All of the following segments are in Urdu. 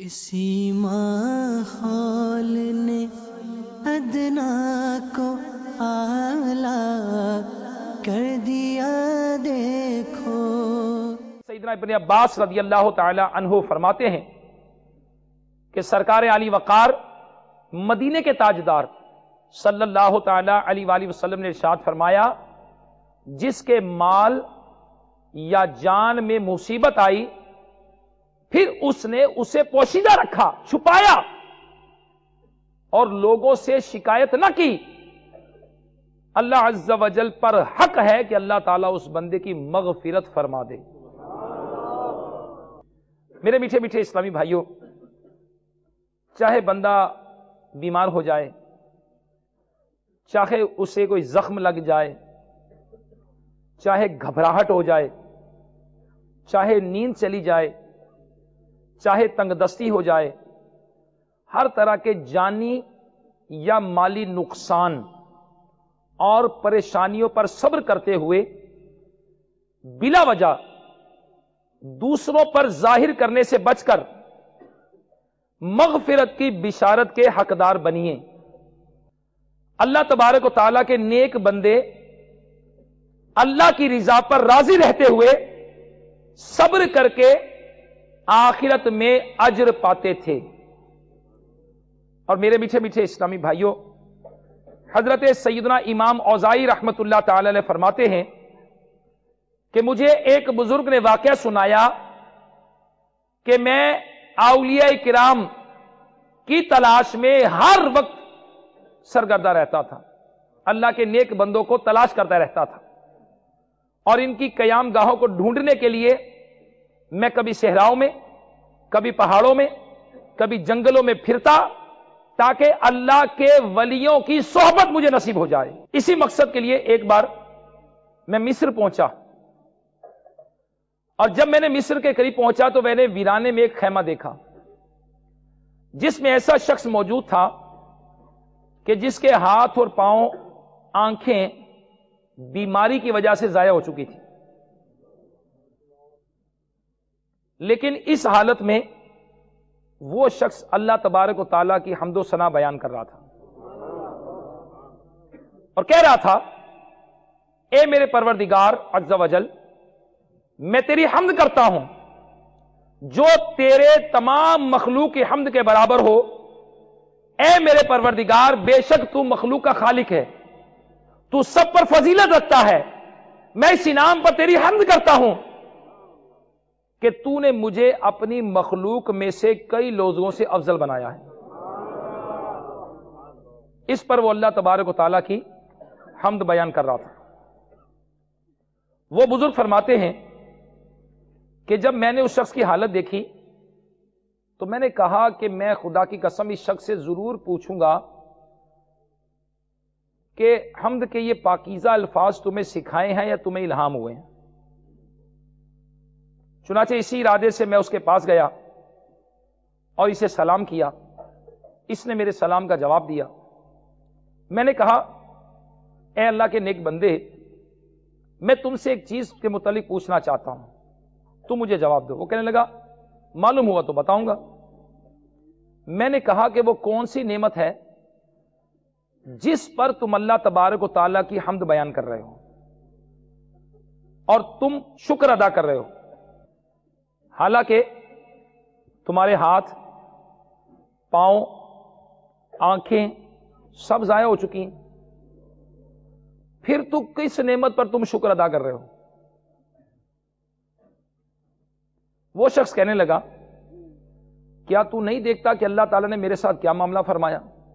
اسی ماحول نے ادنا کو اعلیٰ کر دیا دیکھو۔ سیدنا ابن عباس رضی اللہ تعالی عنہ فرماتے ہیں کہ سرکار علی وقار مدینے کے تاجدار صلی اللہ تعالی علیہ وآلہ وسلم نے ارشاد فرمایا، جس کے مال یا جان میں مصیبت آئی پھر اس نے اسے پوشیدہ رکھا، چھپایا اور لوگوں سے شکایت نہ کی، اللہ عز و جل پر حق ہے کہ اللہ تعالیٰ اس بندے کی مغفرت فرما دے۔ میرے میٹھے میٹھے اسلامی بھائیوں، چاہے بندہ بیمار ہو جائے، چاہے اسے کوئی زخم لگ جائے، چاہے گھبراہٹ ہو جائے، چاہے نیند چلی جائے، چاہے تنگ دستی ہو جائے، ہر طرح کے جانی یا مالی نقصان اور پریشانیوں پر صبر کرتے ہوئے بلا وجہ دوسروں پر ظاہر کرنے سے بچ کر مغفرت کی بشارت کے حقدار بنیے۔ اللہ تبارک و تعالیٰ کے نیک بندے اللہ کی رضا پر راضی رہتے ہوئے صبر کر کے آخرت میں اجر پاتے تھے۔ اور میرے میٹھے میٹھے اسلامی بھائیوں، حضرت سیدنا امام اوزائی رحمت اللہ تعالی علیہ فرماتے ہیں کہ مجھے ایک بزرگ نے واقعہ سنایا کہ میں اولیاء کرام کی تلاش میں ہر وقت سرگردہ رہتا تھا، اللہ کے نیک بندوں کو تلاش کرتا رہتا تھا، اور ان کی قیام گاہوں کو ڈھونڈنے کے لیے میں کبھی صحراؤں میں، کبھی پہاڑوں میں، کبھی جنگلوں میں پھرتا تاکہ اللہ کے ولیوں کی صحبت مجھے نصیب ہو جائے۔ اسی مقصد کے لیے ایک بار میں مصر پہنچا، اور جب میں نے مصر کے قریب پہنچا تو میں نے ویرانے میں ایک خیمہ دیکھا جس میں ایسا شخص موجود تھا کہ جس کے ہاتھ اور پاؤں، آنکھیں بیماری کی وجہ سے ضائع ہو چکی تھی، لیکن اس حالت میں وہ شخص اللہ تبارک و تعالیٰ کی حمد و ثنا بیان کر رہا تھا اور کہہ رہا تھا، اے میرے پروردگار عز و جل، میں تیری حمد کرتا ہوں جو تیرے تمام مخلوق کی حمد کے برابر ہو۔ اے میرے پروردگار، بے شک تو مخلوق کا خالق ہے، تو سب پر فضیلت رکھتا ہے، میں اس انعام پر تیری حمد کرتا ہوں کہ تو نے مجھے اپنی مخلوق میں سے کئی لوگوں سے افضل بنایا ہے۔ اس پر وہ اللہ تبارک و تعالیٰ کی حمد بیان کر رہا تھا۔ وہ بزرگ فرماتے ہیں کہ جب میں نے اس شخص کی حالت دیکھی تو میں نے کہا کہ میں خدا کی قسم اس شخص سے ضرور پوچھوں گا کہ حمد کے یہ پاکیزہ الفاظ تمہیں سکھائے ہیں یا تمہیں الہام ہوئے ہیں۔ چنانچہ اسی ارادے سے میں اس کے پاس گیا اور اسے سلام کیا۔ اس نے میرے سلام کا جواب دیا۔ میں نے کہا، اے اللہ کے نیک بندے، میں تم سے ایک چیز کے متعلق پوچھنا چاہتا ہوں، تم مجھے جواب دو۔ وہ کہنے لگا، معلوم ہوا تو بتاؤں گا۔ میں نے کہا کہ وہ کون سی نعمت ہے جس پر تم اللہ تبارک و تعالیٰ کی حمد بیان کر رہے ہو اور تم شکر ادا کر رہے ہو، حالانکہ تمہارے ہاتھ، پاؤں، آنکھیں سب ضائع ہو چکی ہیں، پھر تو کس نعمت پر تم شکر ادا کر رہے ہو؟ وہ شخص کہنے لگا، کیا تو نہیں دیکھتا کہ اللہ تعالیٰ نے میرے ساتھ کیا معاملہ فرمایا؟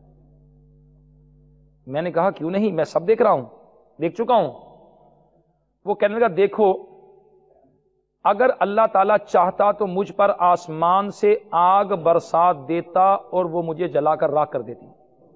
میں نے کہا، کیوں نہیں، میں سب دیکھ رہا ہوں، دیکھ چکا ہوں۔ وہ کہنے لگا، دیکھو، اگر اللہ تعالیٰ چاہتا تو مجھ پر آسمان سے آگ برسات دیتا اور وہ مجھے جلا کر راکھ کر دیتی۔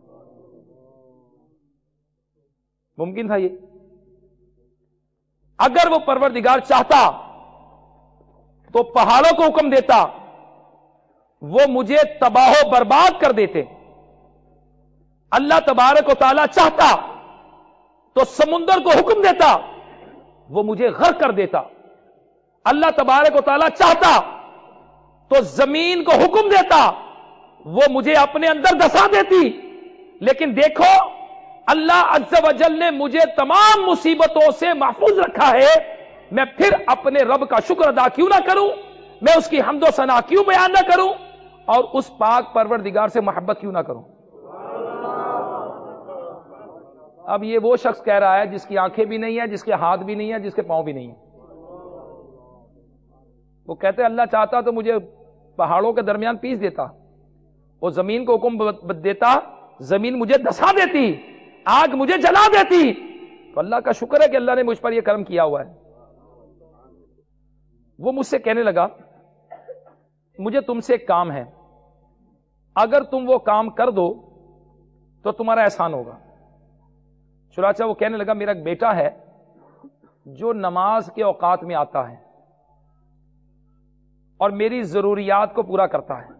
ممکن تھا یہ؟ اگر وہ پروردگار چاہتا تو پہاڑوں کو حکم دیتا، وہ مجھے تباہ و برباد کر دیتے۔ اللہ تبارک و تعالیٰ چاہتا تو سمندر کو حکم دیتا، وہ مجھے غرق کر دیتا۔ اللہ تبارک و تعالیٰ چاہتا تو زمین کو حکم دیتا، وہ مجھے اپنے اندر دسا دیتی. لیکن دیکھو اللہ عز و جل نے مجھے تمام مصیبتوں سے محفوظ رکھا ہے، میں پھر اپنے رب کا شکر ادا کیوں نہ کروں، میں اس کی حمد و ثنا کیوں بیان نہ کروں، اور اس پاک پروردگار سے محبت کیوں نہ کروں. اب یہ وہ شخص کہہ رہا ہے جس کی آنکھیں بھی نہیں ہیں، جس کے ہاتھ بھی نہیں ہیں، جس کے پاؤں بھی نہیں ہیں. وہ کہتے اللہ چاہتا تو مجھے پہاڑوں کے درمیان پیس دیتا، وہ زمین کو حکم دیتا، زمین مجھے دھسا دیتی، آگ مجھے جلا دیتی. تو اللہ کا شکر ہے کہ اللہ نے مجھ پر یہ کرم کیا ہوا ہے. وہ مجھ سے کہنے لگا مجھے تم سے ایک کام ہے، اگر تم وہ کام کر دو تو تمہارا احسان ہوگا. چنانچہ وہ کہنے لگا میرا ایک بیٹا ہے جو نماز کے اوقات میں آتا ہے اور میری ضروریات کو پورا کرتا ہے،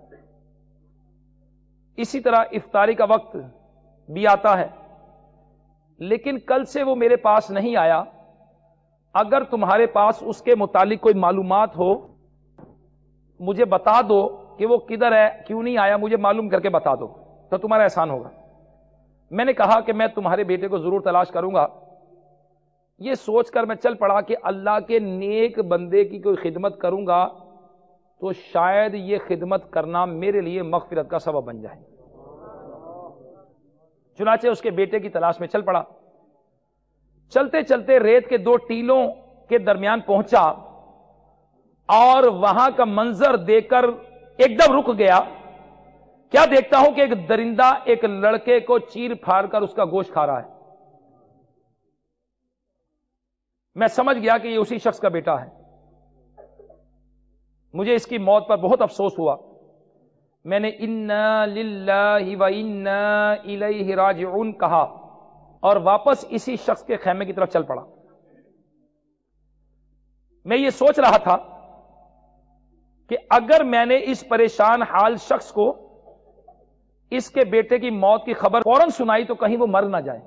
اسی طرح افطاری کا وقت بھی آتا ہے، لیکن کل سے وہ میرے پاس نہیں آیا. اگر تمہارے پاس اس کے متعلق کوئی معلومات ہو مجھے بتا دو کہ وہ کدھر ہے، کیوں نہیں آیا، مجھے معلوم کر کے بتا دو تو تمہارا احسان ہوگا. میں نے کہا کہ میں تمہارے بیٹے کو ضرور تلاش کروں گا. یہ سوچ کر میں چل پڑا کہ اللہ کے نیک بندے کی کوئی خدمت کروں گا تو شاید یہ خدمت کرنا میرے لیے مغفرت کا سبب بن جائے. چنانچہ اس کے بیٹے کی تلاش میں چل پڑا. چلتے چلتے ریت کے 2 ٹیلوں کے درمیان پہنچا اور وہاں کا منظر دیکھ کر ایک دم رک گیا. کیا دیکھتا ہوں کہ ایک درندہ ایک لڑکے کو چیر پھاڑ کر اس کا گوشت کھا رہا ہے. میں سمجھ گیا کہ یہ اسی شخص کا بیٹا ہے. مجھے اس کی موت پر بہت افسوس ہوا. میں نے انا للہ و انا الیہ راجعون کہا اور واپس اسی شخص کے خیمے کی طرف چل پڑا. میں یہ سوچ رہا تھا کہ اگر میں نے اس پریشان حال شخص کو اس کے بیٹے کی موت کی خبر فوراً سنائی تو کہیں وہ مر نہ جائے.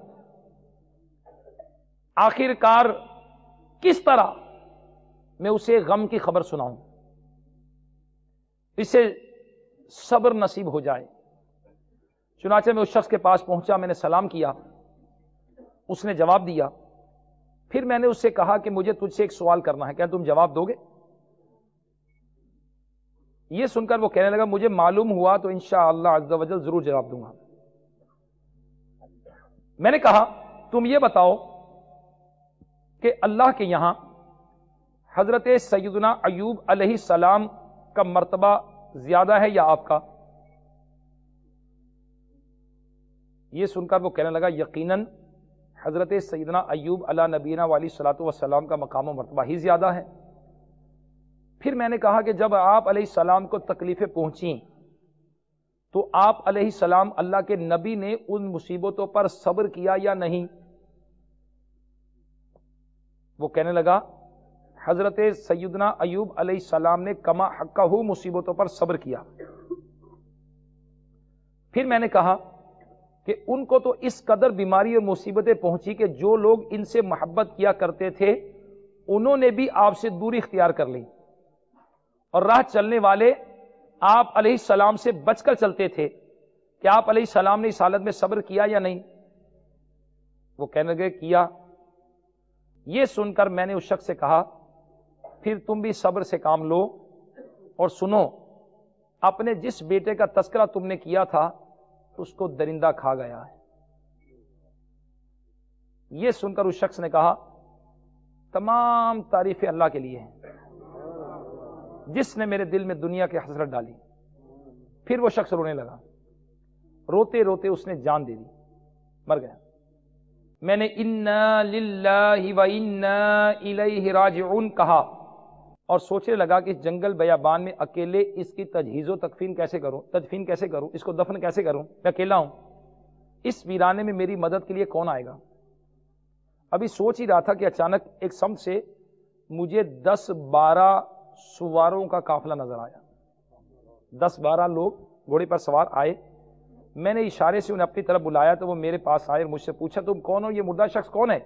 آخر کار کس طرح میں اسے غم کی خبر سناؤں، اسے صبر نصیب ہو جائے. چنانچہ میں اس شخص کے پاس پہنچا، میں نے سلام کیا، اس نے جواب دیا. پھر میں نے اس سے کہا کہ مجھے تجھ سے ایک سوال کرنا ہے، کیا تم جواب دو گے؟ یہ سن کر وہ کہنے لگا مجھے معلوم ہوا تو انشاءاللہ عز و جل ضرور جواب دوں گا. میں نے کہا تم یہ بتاؤ کہ اللہ کے یہاں حضرت سیدنا ایوب علیہ السلام کا مرتبہ زیادہ ہے یا آپ کا؟ یہ سن کر وہ کہنے لگا یقیناً حضرت سیدنا ایوب علی نبینا علیہ الصلوۃ والسلام کا مقام و مرتبہ ہی زیادہ ہے. پھر میں نے کہا کہ جب آپ علیہ السلام کو تکلیفیں پہنچیں تو آپ علیہ السلام اللہ کے نبی نے ان مصیبتوں پر صبر کیا یا نہیں؟ وہ کہنے لگا حضرت سیدنا ایوب علیہ السلام نے کما حقہ مصیبتوں پر صبر کیا. پھر میں نے کہا کہ ان کو تو اس قدر بیماری اور مصیبتیں پہنچی کہ جو لوگ ان سے محبت کیا کرتے تھے انہوں نے بھی آپ سے دوری اختیار کر لی، اور راہ چلنے والے آپ علیہ السلام سے بچ کر چلتے تھے. کہ آپ علیہ السلام نے اس حالت میں صبر کیا یا نہیں؟ وہ کہنے لگے کیا. یہ سن کر میں نے اس شخص سے کہا پھر تم بھی صبر سے کام لو اور سنو، اپنے جس بیٹے کا تذکرہ تم نے کیا تھا اس کو درندہ کھا گیا ہے. یہ سن کر اس شخص نے کہا تمام تعریفیں اللہ کے لیے ہیں جس نے میرے دل میں دنیا کی حسرت ڈالی. پھر وہ شخص رونے لگا، روتے روتے اس نے جان دے دی، مر گیا. میں نے انا للہ و انا الیہ راجعون کہا اور سوچنے لگا کہ اس جنگل بیابان میں اکیلے اس کی تجہیز و تدفین کیسے کروں، اس کو دفن کیسے کروں، میں اکیلا ہوں، اس ویرانے میں میری مدد کے لیے کون آئے گا؟ ابھی سوچ ہی رہا تھا کہ اچانک ایک سمت سے مجھے 10-12 سواروں کا قافلہ نظر آیا. 10-12 لوگ گھوڑے پر سوار آئے. میں نے اشارے سے انہیں اپنی طرف بلایا تو وہ میرے پاس آئے اور مجھ سے پوچھا تم کون ہو، یہ مردہ شخص کون ہے؟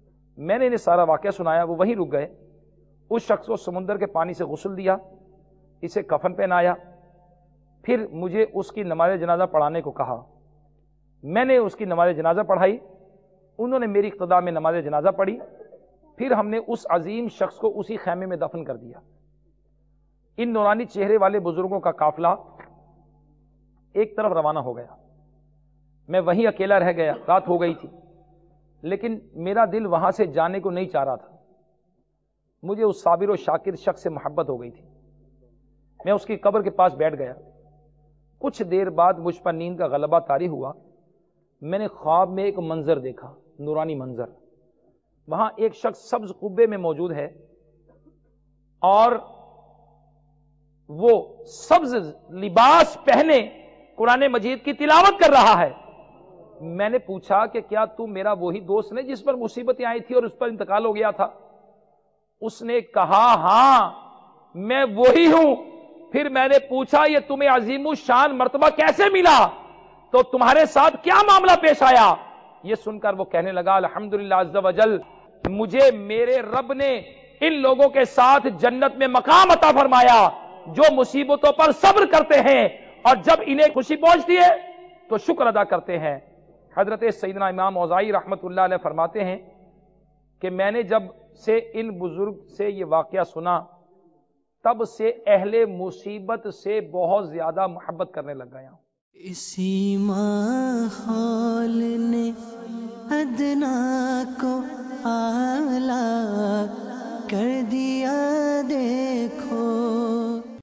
میں نے انہیں سارا واقعہ سنایا. وہ وہیں رک گئے. اس شخص کو سمندر کے پانی سے غسل دیا، اسے کفن پہنایا، پھر مجھے اس کی نماز جنازہ پڑھانے کو کہا، میں نے اس کی نماز جنازہ پڑھائی، انہوں نے میری اقتداء میں نماز جنازہ پڑھی، پھر ہم نے اس عظیم شخص کو اسی خیمے میں دفن کر دیا۔ ان نورانی چہرے والے بزرگوں کا قافلہ ایک طرف روانہ ہو گیا، میں وہیں اکیلا رہ گیا، رات ہو گئی تھی، لیکن میرا دل وہاں سے جانے کو نہیں چاہ رہا تھا، مجھے اس صابر و شاکر شخص سے محبت ہو گئی تھی۔ میں اس کی قبر کے پاس بیٹھ گیا، کچھ دیر بعد مجھ پر نیند کا غلبہ طاری ہوا، میں نے خواب میں ایک منظر دیکھا، نورانی منظر۔ وہاں ایک شخص سبز قبے میں موجود ہے اور وہ سبز لباس پہنے قرآن مجید کی تلاوت کر رہا ہے۔ میں نے پوچھا کہ کیا تو میرا وہی دوست نہیں جس پر مصیبتیں آئی تھی اور اس پر انتقال ہو گیا تھا؟ اس نے کہا ہاں میں وہی ہوں۔ پھر میں نے پوچھا یہ تمہیں عظیم الشان مرتبہ کیسے ملا؟ تو تمہارے ساتھ کیا معاملہ پیش آیا؟ یہ سن کر وہ کہنے لگا الحمدللہ عز وجل، مجھے میرے رب نے ان لوگوں کے ساتھ جنت میں مقام عطا فرمایا جو مصیبتوں پر صبر کرتے ہیں اور جب انہیں خوشی پہنچتی ہے تو شکر ادا کرتے ہیں۔ حضرت سیدنا امام اوزاعی رحمت اللہ علیہ فرماتے ہیں کہ میں نے جب سے ان بزرگ سے یہ واقعہ سنا تب سے اہل مصیبت سے بہت زیادہ محبت کرنے لگ گیا ہوں۔ اسی ماحول نے ادنا کو اعلیٰ کر دیا۔